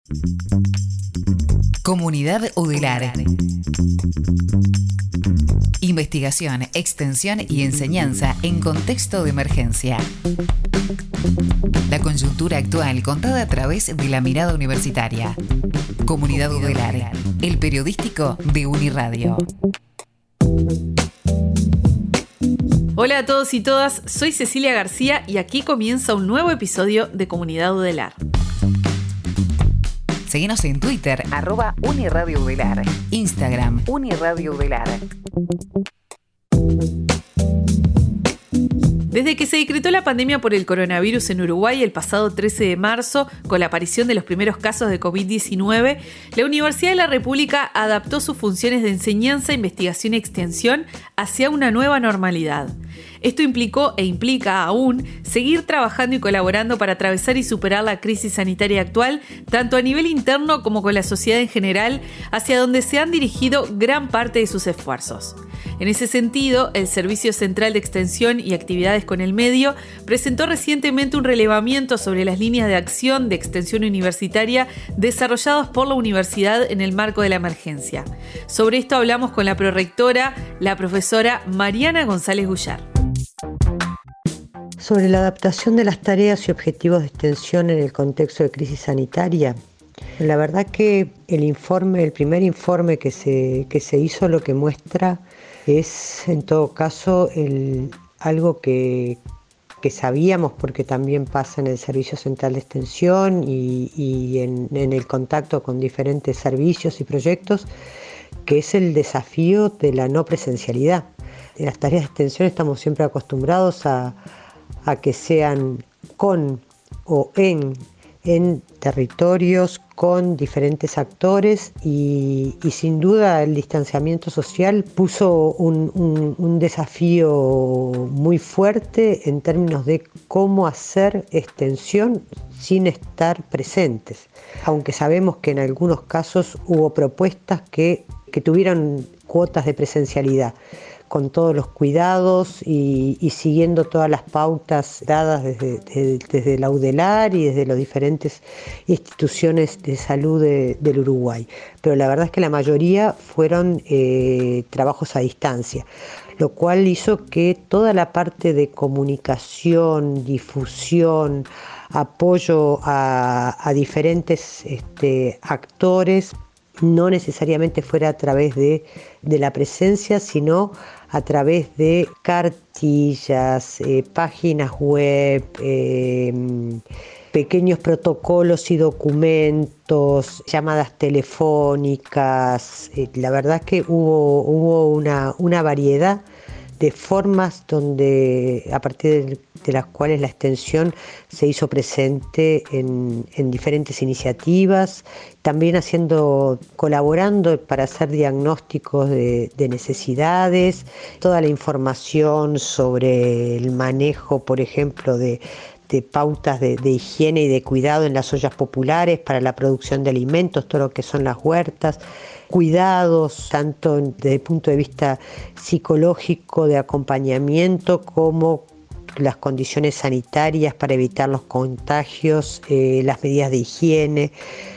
Comunidad UDELAR. Investigación, extensión y enseñanza en contexto de emergencia. La coyuntura actual contada a través de la mirada universitaria. Comunidad UDELAR, el periodístico de Uniradio. Hola a todos y todas, soy Cecilia García y aquí comienza un nuevo episodio de Comunidad UDELAR. Seguinos en Twitter, @UniradioUDELAR, Instagram, UniradioUDELAR. Desde que se decretó la pandemia por el coronavirus en Uruguay el pasado 13 de marzo, con la aparición de los primeros casos de COVID-19, la Universidad de la República adaptó sus funciones de enseñanza, investigación y extensión hacia una nueva normalidad. Esto implicó e implica aún seguir trabajando y colaborando para atravesar y superar la crisis sanitaria actual, tanto a nivel interno como con la sociedad en general, hacia donde se han dirigido gran parte de sus esfuerzos. En ese sentido, el Servicio Central de Extensión y Actividades con el Medio presentó recientemente un relevamiento sobre las líneas de acción de extensión universitaria desarrollados por la universidad en el marco de la emergencia. Sobre esto hablamos con la prorectora, la profesora Mariana González Gullar. Sobre la adaptación de las tareas y objetivos de extensión en el contexto de crisis sanitaria, la verdad que el primer informe que se hizo, lo que muestra es en todo caso algo que sabíamos, porque también pasa en el Servicio Central de Extensión y en el contacto con diferentes servicios y proyectos, que es el desafío de la no presencialidad. En las tareas de extensión estamos siempre acostumbrados a que sean con o en territorios con diferentes actores y sin duda el distanciamiento social puso un desafío muy fuerte en términos de cómo hacer extensión sin estar presentes, aunque sabemos que en algunos casos hubo propuestas que tuvieron cuotas de presencialidad, con todos los cuidados y siguiendo todas las pautas dadas desde la UDELAR y desde las diferentes instituciones de salud del Uruguay. Pero la verdad es que la mayoría fueron trabajos a distancia, lo cual hizo que toda la parte de comunicación, difusión, apoyo a diferentes actores no necesariamente fuera a través de la presencia, sino a través de cartillas, páginas web, pequeños protocolos y documentos, llamadas telefónicas. La verdad es que hubo una variedad de formas a partir de las cuales la extensión se hizo presente en diferentes iniciativas, también colaborando para hacer diagnósticos de necesidades, toda la información sobre el manejo, por ejemplo, de pautas de higiene y de cuidado en las ollas populares para la producción de alimentos, todo lo que son las huertas, cuidados tanto desde el punto de vista psicológico de acompañamiento como las condiciones sanitarias para evitar los contagios, las medidas de higiene,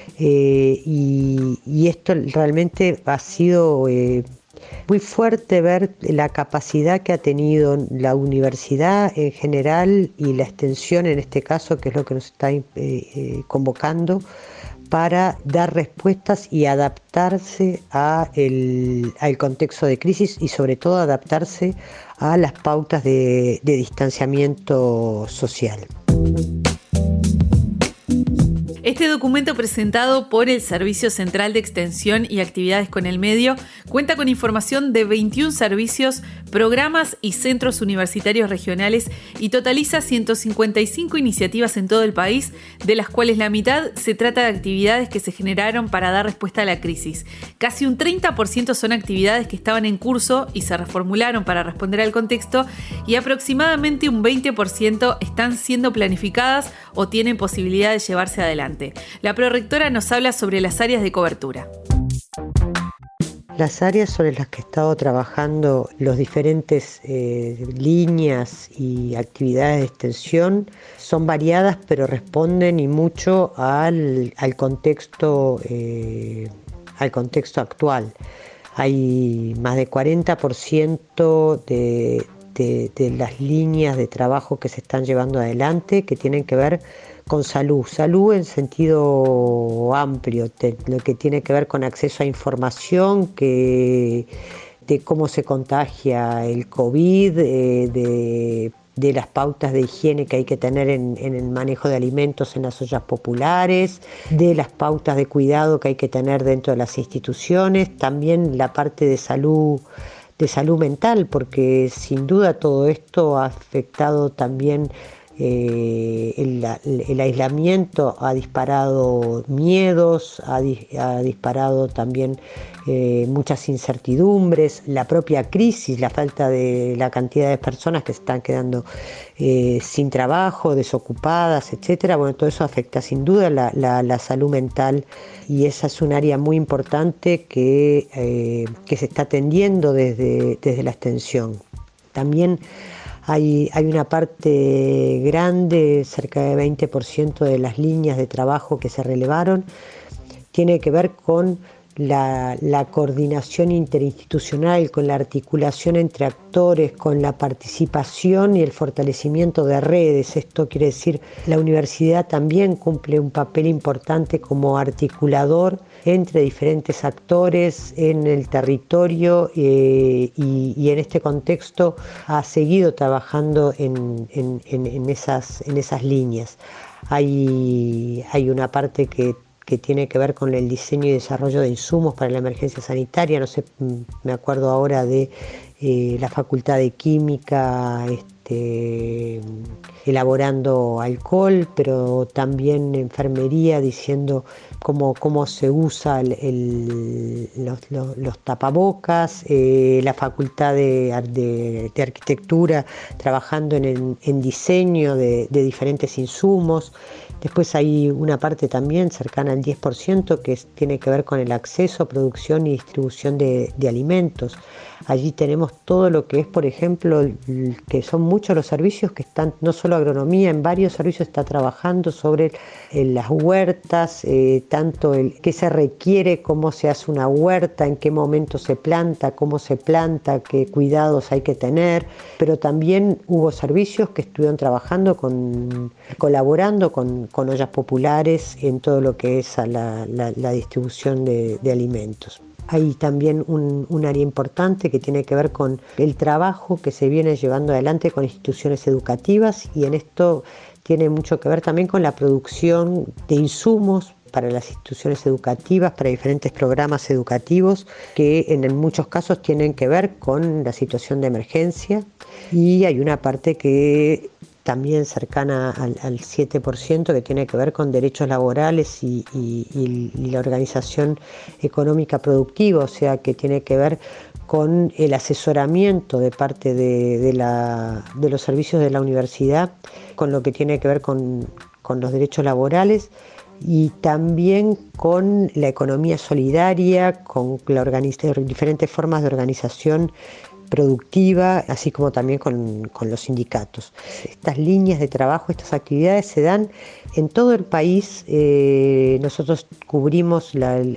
y esto realmente ha sido muy fuerte ver la capacidad que ha tenido la universidad en general y la extensión en este caso, que es lo que nos está convocando, para dar respuestas y adaptarse al contexto de crisis y sobre todo adaptarse a las pautas de distanciamiento social. Este documento presentado por el Servicio Central de Extensión y Actividades con el Medio cuenta con información de 21 servicios, programas y centros universitarios regionales y totaliza 155 iniciativas en todo el país, de las cuales la mitad se trata de actividades que se generaron para dar respuesta a la crisis. Casi un 30% son actividades que estaban en curso y se reformularon para responder al contexto, y aproximadamente un 20% están siendo planificadas o tienen posibilidad de llevarse adelante. La prorectora nos habla sobre las áreas de cobertura. Las áreas sobre las que he estado trabajando, los diferentes líneas y actividades de extensión son variadas, pero responden y mucho al contexto actual. Hay más de 40% de las líneas de trabajo que se están llevando adelante que tienen que ver con salud en sentido amplio, lo que tiene que ver con acceso a información, de cómo se contagia el COVID, de las pautas de higiene que hay que tener en el manejo de alimentos en las ollas populares, de las pautas de cuidado que hay que tener dentro de las instituciones, también la parte de salud mental, porque sin duda todo esto ha afectado también. El aislamiento ha disparado miedos, ha disparado también muchas incertidumbres, la propia crisis, la falta de la cantidad de personas que se están quedando sin trabajo, desocupadas, etcétera. Bueno, todo eso afecta sin duda la salud mental, y esa es un área muy importante que se está atendiendo desde la extensión. También hay una parte grande, cerca de 20% de las líneas de trabajo que se relevaron, tiene que ver con la coordinación interinstitucional, con la articulación entre actores, con la participación y el fortalecimiento de redes. Esto quiere decir, la universidad también cumple un papel importante como articulador entre diferentes actores en el territorio, y en este contexto ha seguido trabajando en esas líneas. Hay una parte que tiene que ver con el diseño y desarrollo de insumos para la emergencia sanitaria. No sé, me acuerdo ahora de la Facultad de Química elaborando alcohol, pero también enfermería diciendo cómo se usa los tapabocas, la Facultad de Arquitectura trabajando en diseño de diferentes insumos. Después hay una parte también cercana al 10% que tiene que ver con el acceso, producción y distribución de alimentos. Allí tenemos todo lo que es, por ejemplo, que son muchos los servicios que están, no solo agronomía, en varios servicios está trabajando sobre las huertas, tanto qué se requiere, cómo se hace una huerta, en qué momento se planta, cómo se planta, qué cuidados hay que tener, pero también hubo servicios que estuvieron trabajando colaborando con ollas populares en todo lo que es la distribución de alimentos. Hay también un área importante que tiene que ver con el trabajo que se viene llevando adelante con instituciones educativas, y en esto tiene mucho que ver también con la producción de insumos para las instituciones educativas, para diferentes programas educativos que en muchos casos tienen que ver con la situación de emergencia, y hay una parte que también cercana al 7% que tiene que ver con derechos laborales y la organización económica productiva, o sea que tiene que ver con el asesoramiento de parte de los servicios de la universidad, con lo que tiene que ver con los derechos laborales, y también con la economía solidaria, con diferentes formas de organización productiva, así como también con los sindicatos. Estas líneas de trabajo, estas actividades se dan en todo el país. Nosotros cubrimos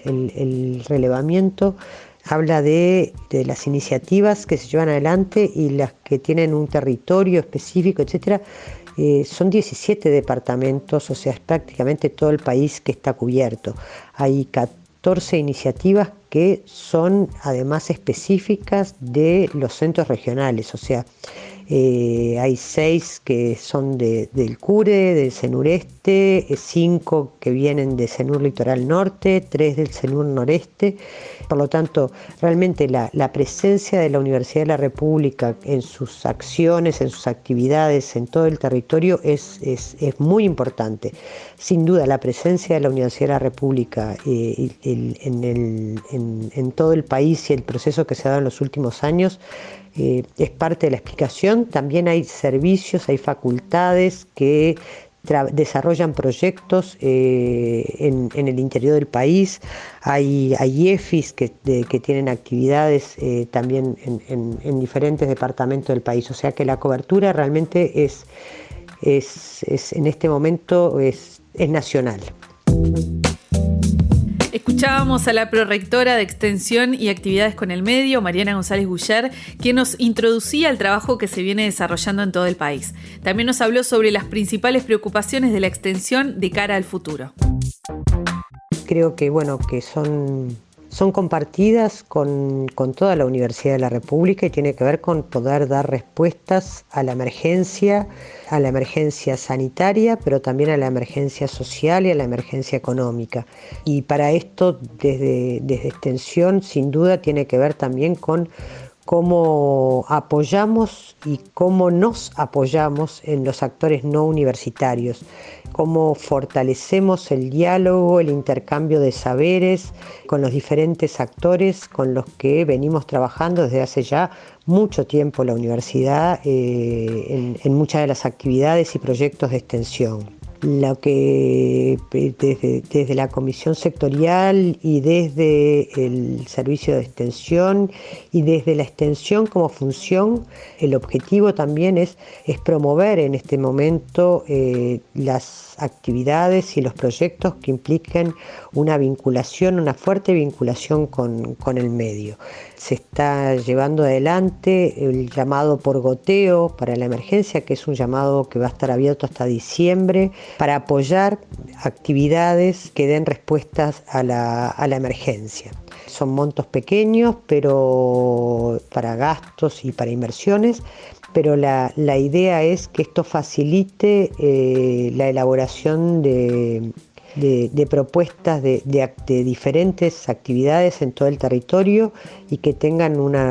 el relevamiento, habla de las iniciativas que se llevan adelante y las que tienen un territorio específico, etcétera. Son 17 departamentos, o sea, es prácticamente todo el país que está cubierto. Hay 14 iniciativas que son además específicas de los centros regionales, o sea, hay 6 que son del CURE, del CENUR-Este, 5 que vienen de CENUR Litoral Norte, 3 del CENUR Noreste. Por lo tanto, realmente la presencia de la Universidad de la República en sus acciones, en sus actividades, en todo el territorio es muy importante. Sin duda, la presencia de la Universidad de la República en todo el país y el proceso que se ha dado en los últimos años es parte de la explicación. También hay servicios, hay facultades que desarrollan proyectos en el interior del país. Hay EFIs que tienen actividades también en diferentes departamentos del país. O sea que la cobertura realmente es en este momento es nacional. Escuchábamos a la prorectora de Extensión y Actividades con el Medio, Mariana González Guller, quien nos introducía el trabajo que se viene desarrollando en todo el país. También nos habló sobre las principales preocupaciones de la extensión de cara al futuro. Creo que son compartidas con toda la Universidad de la República y tiene que ver con poder dar respuestas a la emergencia sanitaria, pero también a la emergencia social y a la emergencia económica. Y para esto, desde Extensión, sin duda tiene que ver también con cómo apoyamos y cómo nos apoyamos en los actores no universitarios, cómo fortalecemos el diálogo, el intercambio de saberes con los diferentes actores con los que venimos trabajando desde hace ya mucho tiempo la universidad en muchas de las actividades y proyectos de extensión. Lo que desde la comisión sectorial y desde el servicio de extensión y desde la extensión como función, el objetivo también es promover en este momento las actividades y los proyectos que impliquen una fuerte vinculación con el medio. Se está llevando adelante el llamado por goteo para la emergencia, que es un llamado que va a estar abierto hasta diciembre, para apoyar actividades que den respuestas a la emergencia. Son montos pequeños, pero para gastos y para inversiones, pero la idea es que esto facilite la elaboración de propuestas de diferentes actividades en todo el territorio y que tengan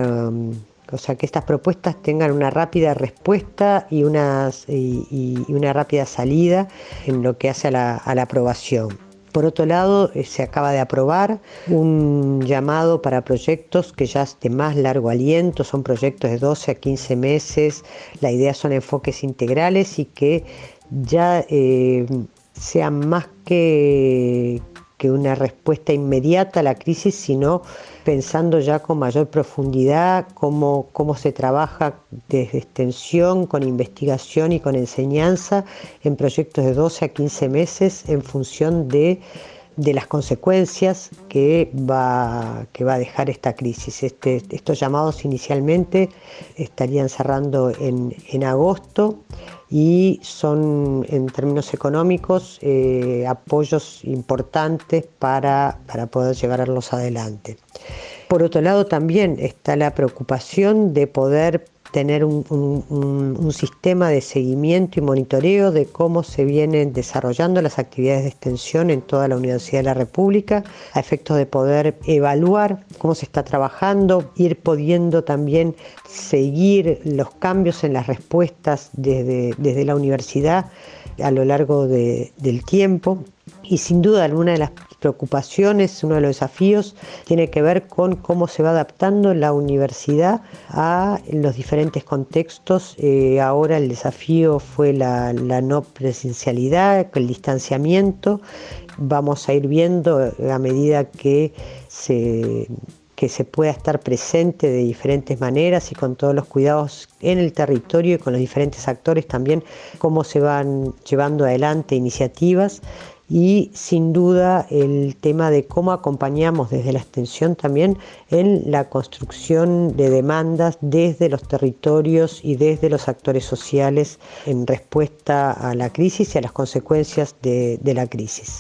que estas propuestas tengan una rápida respuesta y una rápida salida en lo que hace a la aprobación. Por otro lado, se acaba de aprobar un llamado para proyectos que ya es de más largo aliento, son proyectos de 12 a 15 meses, la idea son enfoques integrales y que ya sean más que una respuesta inmediata a la crisis, sino pensando ya con mayor profundidad cómo se trabaja desde extensión, con investigación y con enseñanza en proyectos de 12 a 15 meses en función de las consecuencias que va a dejar esta crisis. Estos llamados inicialmente estarían cerrando en agosto y son, en términos económicos, apoyos importantes para poder llevarlos adelante. Por otro lado, también está la preocupación de poder tener un sistema de seguimiento y monitoreo de cómo se vienen desarrollando las actividades de extensión en toda la Universidad de la República, a efectos de poder evaluar cómo se está trabajando, ir pudiendo también seguir los cambios en las respuestas desde la universidad a lo largo del tiempo. Y sin duda alguna de las preocupaciones, uno de los desafíos, tiene que ver con cómo se va adaptando la universidad a los diferentes contextos. Ahora el desafío fue la no presencialidad, el distanciamiento. Vamos a ir viendo a medida que se pueda estar presente de diferentes maneras y con todos los cuidados en el territorio y con los diferentes actores también, cómo se van llevando adelante iniciativas. Y sin duda el tema de cómo acompañamos desde la extensión también en la construcción de demandas desde los territorios y desde los actores sociales en respuesta a la crisis y a las consecuencias de la crisis.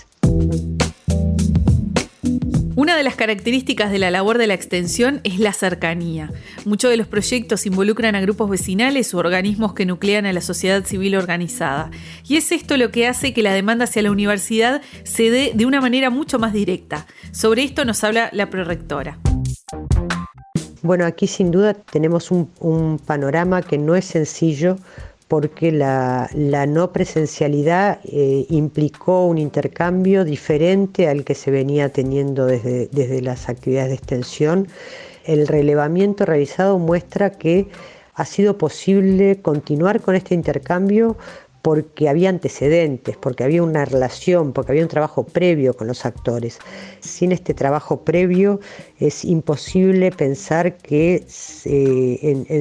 Una de las características de la labor de la extensión es la cercanía. Muchos de los proyectos involucran a grupos vecinales u organismos que nuclean a la sociedad civil organizada. Y es esto lo que hace que la demanda hacia la universidad se dé de una manera mucho más directa. Sobre esto nos habla la prorectora. Bueno, aquí sin duda tenemos un panorama que no es sencillo, porque la no presencialidad implicó un intercambio diferente al que se venía teniendo desde las actividades de extensión. El relevamiento realizado muestra que ha sido posible continuar con este intercambio porque había antecedentes, porque había una relación, porque había un trabajo previo con los actores. Sin este trabajo previo es imposible pensar que en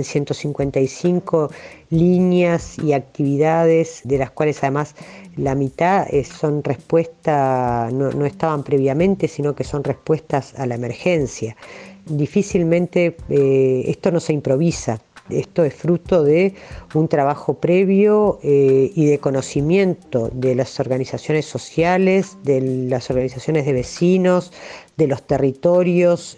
155 líneas y actividades, de las cuales además la mitad son respuesta, no estaban previamente, sino que son respuestas a la emergencia. Difícilmente esto no se improvisa. Esto es fruto de un trabajo previo y de conocimiento de las organizaciones sociales, de las organizaciones de vecinos, de los territorios.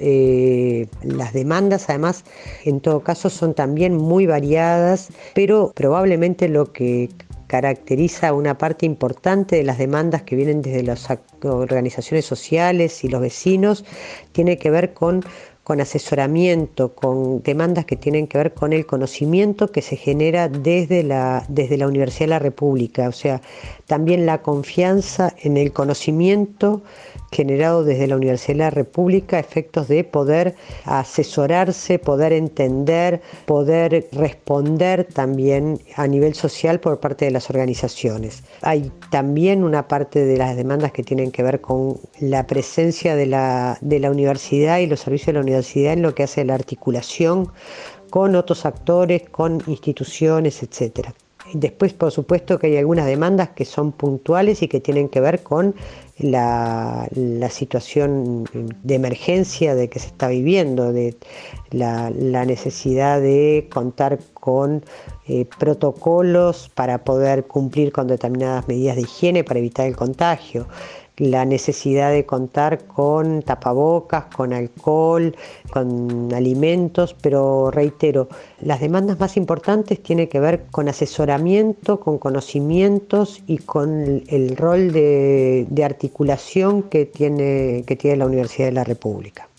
Las demandas, además, en todo caso, son también muy variadas, pero probablemente lo que caracteriza una parte importante de las demandas que vienen desde las organizaciones sociales y los vecinos tiene que ver con asesoramiento, con demandas que tienen que ver con el conocimiento que se genera desde la Universidad de la República, o sea, también la confianza en el conocimiento generado desde la Universidad de la República a efectos de poder asesorarse, poder entender, poder responder también a nivel social por parte de las organizaciones. Hay también una parte de las demandas que tienen que ver con la presencia de la universidad y los servicios de la universidad en lo que hace la articulación con otros actores, con instituciones, etcétera. Después, por supuesto, que hay algunas demandas que son puntuales y que tienen que ver con la situación de emergencia de que se está viviendo, de la necesidad de contar con protocolos para poder cumplir con determinadas medidas de higiene para evitar el contagio, la necesidad de contar con tapabocas, con alcohol, con alimentos, pero reitero, las demandas más importantes tienen que ver con asesoramiento, con conocimientos y con el rol de articulación que tiene la Universidad de la República.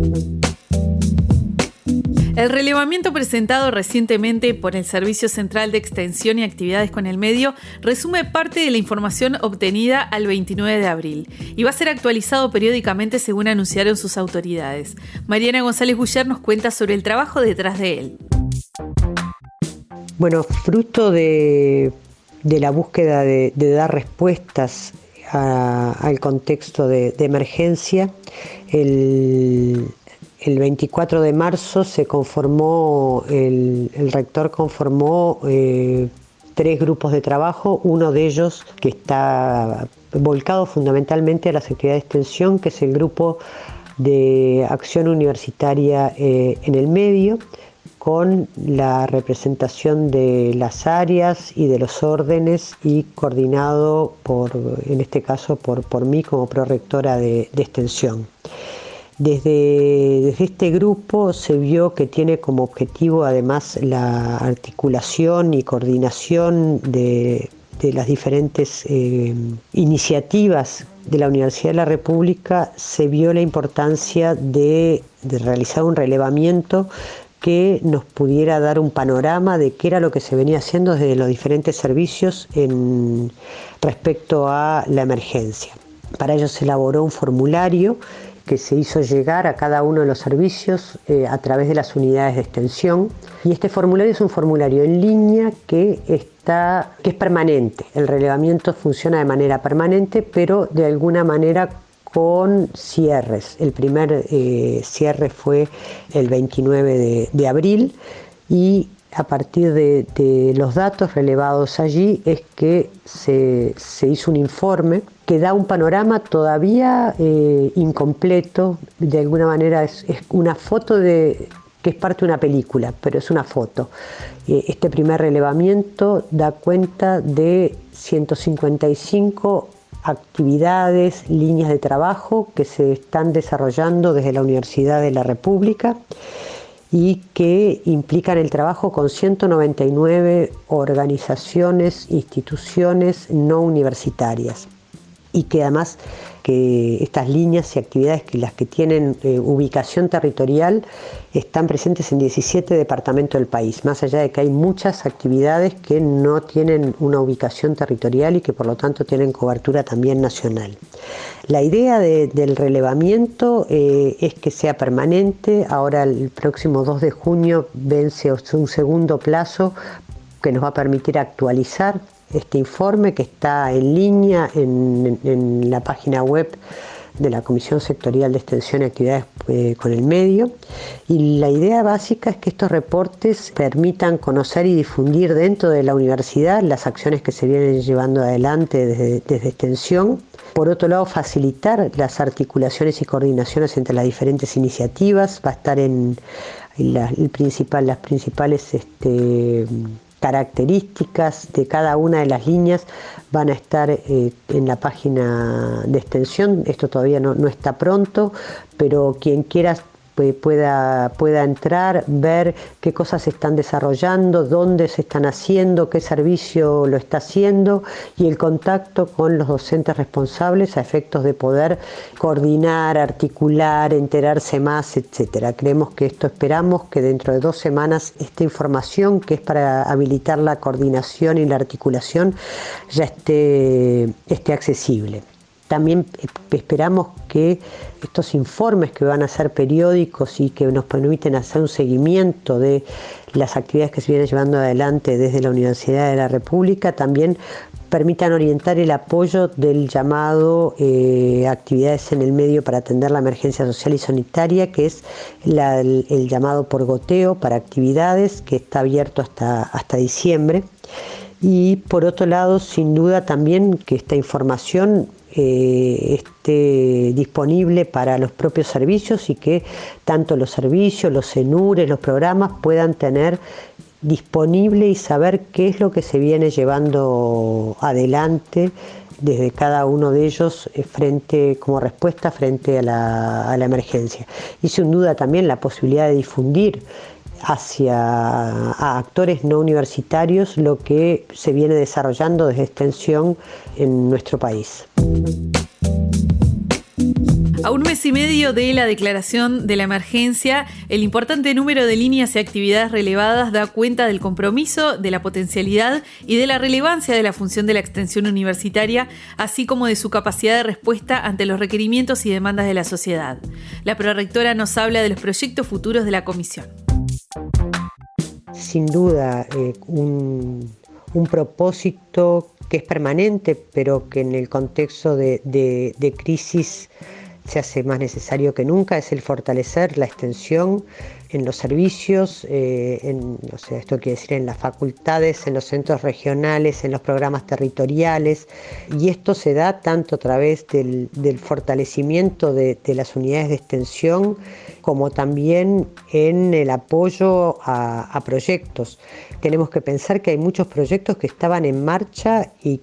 El relevamiento presentado recientemente por el Servicio Central de Extensión y Actividades con el Medio resume parte de la información obtenida al 29 de abril y va a ser actualizado periódicamente según anunciaron sus autoridades. Mariana González Guller nos cuenta sobre el trabajo detrás de él. Bueno, fruto de la búsqueda de dar respuestas al contexto de emergencia, el 24 de marzo se conformó, el rector conformó 3 grupos de trabajo, uno de ellos que está volcado fundamentalmente a las actividades de extensión, que es el grupo de acción universitaria en el medio, con la representación de las áreas y de los órdenes y coordinado en este caso por mí como prorectora de extensión. Desde este grupo se vio que tiene como objetivo además la articulación y coordinación de las diferentes iniciativas de la Universidad de la República. Se vio la importancia de realizar un relevamiento que nos pudiera dar un panorama de qué era lo que se venía haciendo desde los diferentes servicios respecto a la emergencia. Para ello se elaboró un formulario que se hizo llegar a cada uno de los servicios a través de las unidades de extensión. Y este formulario es un formulario en línea que es permanente. El relevamiento funciona de manera permanente, pero de alguna manera con cierres. El primer cierre fue el 29 de abril y a partir de los datos relevados allí es que se hizo un informe que da un panorama todavía incompleto. De alguna manera es una foto que es parte de una película, pero es una foto. Este primer relevamiento da cuenta de 155 actividades, líneas de trabajo que se están desarrollando desde la Universidad de la República y que implican el trabajo con 199 organizaciones, instituciones no universitarias, y que además que estas líneas y actividades, las que tienen ubicación territorial, están presentes en 17 departamentos del país, más allá de que hay muchas actividades que no tienen una ubicación territorial y que por lo tanto tienen cobertura también nacional. La idea del relevamiento es que sea permanente. Ahora el próximo 2 de junio vence un segundo plazo que nos va a permitir actualizar este informe que está en línea en la página web de la Comisión Sectorial de Extensión y Actividades con el Medio, y la idea básica es que estos reportes permitan conocer y difundir dentro de la universidad las acciones que se vienen llevando adelante desde Extensión. Por otro lado, facilitar las articulaciones y coordinaciones entre las diferentes iniciativas. Va a estar las principales características de cada una de las líneas van a estar en la página de Extensión. Esto todavía no está pronto, pero quien quiera pueda entrar, ver qué cosas se están desarrollando, dónde se están haciendo, qué servicio lo está haciendo, y el contacto con los docentes responsables a efectos de poder coordinar, articular, enterarse más, etcétera. Esperamos que dentro de 2 semanas esta información, que es para habilitar la coordinación y la articulación, ya esté accesible. También esperamos que estos informes, que van a ser periódicos y que nos permiten hacer un seguimiento de las actividades que se vienen llevando adelante desde la Universidad de la República, también permitan orientar el apoyo del llamado actividades en el medio para atender la emergencia social y sanitaria, que es el llamado por goteo para actividades, que está abierto hasta diciembre. Y por otro lado, sin duda también que esta información esté disponible para los propios servicios, y que tanto los servicios, los CENURES, los programas puedan tener disponible y saber qué es lo que se viene llevando adelante desde cada uno de ellos como respuesta frente a la emergencia. Y sin duda también la posibilidad de difundir a actores no universitarios lo que se viene desarrollando desde Extensión en nuestro país. A 1 mes y medio de la declaración de la emergencia, el importante número de líneas y actividades relevadas da cuenta del compromiso, de la potencialidad y de la relevancia de la función de la extensión universitaria, así como de su capacidad de respuesta ante los requerimientos y demandas de la sociedad. La prorectora nos habla de los proyectos futuros de la comisión. Sin duda, un propósito que es permanente, pero que en el contexto de crisis se hace más necesario que nunca, es el fortalecer la extensión en los servicios, esto quiere decir en las facultades, en los centros regionales, en los programas territoriales, y esto se da tanto a través del fortalecimiento de las unidades de extensión, como también en el apoyo a proyectos. Tenemos que pensar que hay muchos proyectos que estaban en marcha y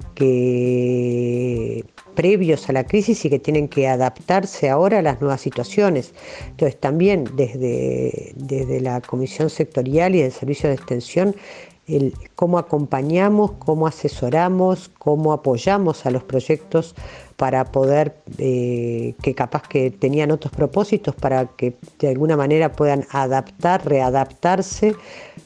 que previos a la crisis y que tienen que adaptarse ahora a las nuevas situaciones. Entonces también desde la Comisión Sectorial y el Servicio de Extensión, cómo acompañamos, cómo asesoramos, cómo apoyamos a los proyectos para poder, que capaz que tenían otros propósitos, para que de alguna manera puedan readaptarse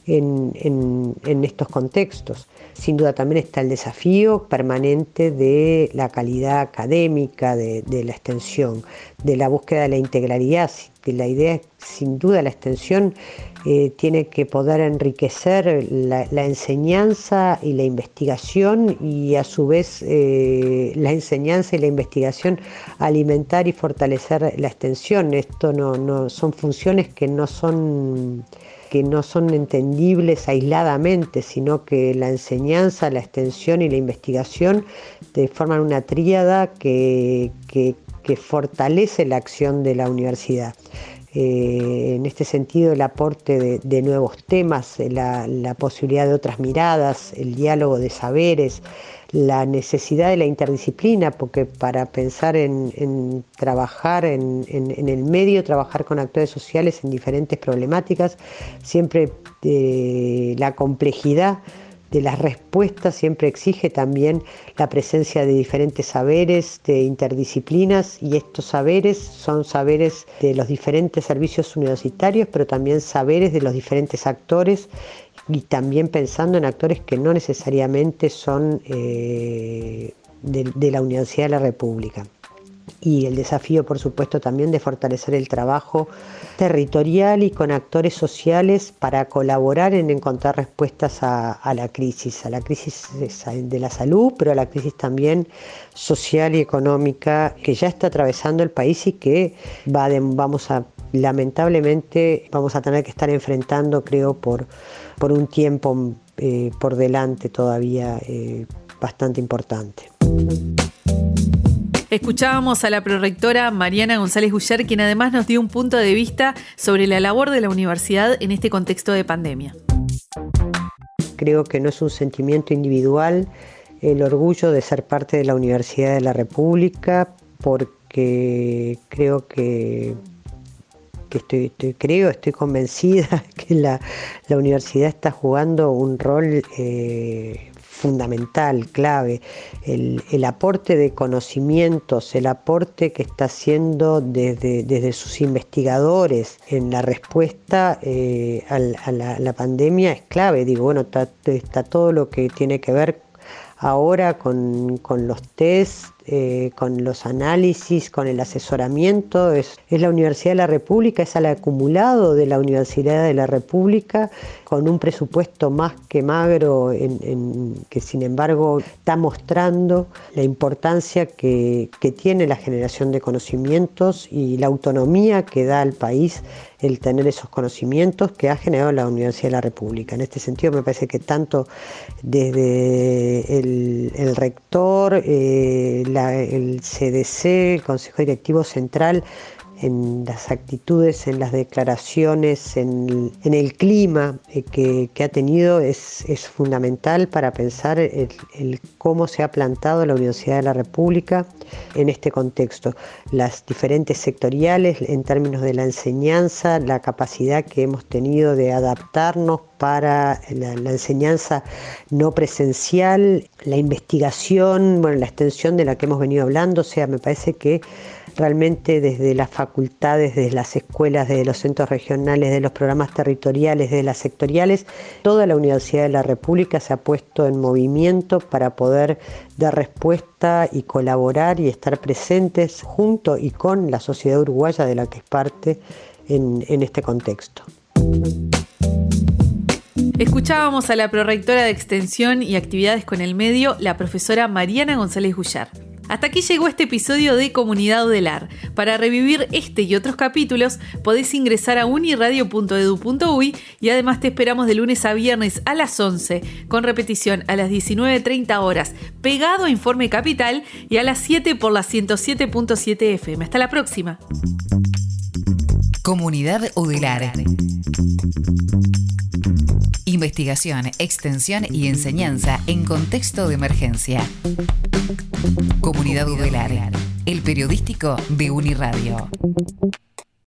en estos contextos. Sin duda también está el desafío permanente de la calidad académica de la extensión, de la búsqueda de la integralidad. La idea, sin duda, la extensión tiene que poder enriquecer la enseñanza y la investigación, y a su vez la enseñanza y la investigación alimentar y fortalecer la extensión. Esto no son funciones que no son entendibles aisladamente, sino que la enseñanza, la extensión y la investigación forman una tríada que fortalece la acción de la universidad. En este sentido, el aporte de nuevos temas, la posibilidad de otras miradas, el diálogo de saberes, la necesidad de la interdisciplina, porque para pensar en trabajar en el medio, trabajar con actores sociales en diferentes problemáticas, siempre la complejidad de las respuestas siempre exige también la presencia de diferentes saberes, de interdisciplinas, y estos saberes son saberes de los diferentes servicios universitarios, pero también saberes de los diferentes actores, y también pensando en actores que no necesariamente son de la Universidad de la República. y el desafío, por supuesto, también de fortalecer el trabajo territorial y con actores sociales para colaborar en encontrar respuestas a la crisis de la salud, pero a la crisis también social y económica que ya está atravesando el país y que lamentablemente vamos a tener que estar enfrentando, creo, por un tiempo por delante todavía bastante importante. Escuchábamos a la prorectora Mariana González Guyar, quien además nos dio un punto de vista sobre la labor de la universidad en este contexto de pandemia. Creo que no es un sentimiento individual el orgullo de ser parte de la Universidad de la República, porque creo que estoy convencida que la universidad está jugando un rol fundamental, clave, el aporte de conocimientos, el aporte que está haciendo desde sus investigadores en la respuesta a la pandemia es clave. Está todo lo que tiene que ver ahora con los test, con los análisis, con el asesoramiento. Es la Universidad de la República, es el acumulado de la Universidad de la República, con un presupuesto más que magro, que sin embargo está mostrando la importancia que tiene la generación de conocimientos y la autonomía que da al país el tener esos conocimientos que ha generado la Universidad de la República. En este sentido me parece que tanto desde el rector, el CDC, el Consejo Directivo Central, en las actitudes, en las declaraciones, en el clima que ha tenido, es fundamental para pensar el cómo se ha plantado la Universidad de la República en este contexto. Las diferentes sectoriales en términos de la enseñanza, la capacidad que hemos tenido de adaptarnos para la enseñanza no presencial, la investigación, la extensión de la que hemos venido hablando. O sea, me parece que realmente desde las facultades, desde las escuelas, desde los centros regionales, de los programas territoriales, desde las sectoriales, toda la Universidad de la República se ha puesto en movimiento para poder dar respuesta y colaborar y estar presentes junto y con la sociedad uruguaya de la que es parte en este contexto. Escuchábamos a la prorectora de Extensión y Actividades con el Medio, la profesora Mariana González Guyar. Hasta aquí llegó este episodio de Comunidad UDELAR. Para revivir este y otros capítulos, podés ingresar a uniradio.edu.uy y además te esperamos de lunes a viernes a las 11, con repetición a las 19:30 horas, pegado a Informe Capital, y a las 7 por la 107.7 FM. Hasta la próxima. Comunidad UDELAR. Investigación, extensión y enseñanza en contexto de emergencia. Comunidad UDELAR, el periodístico de Uniradio.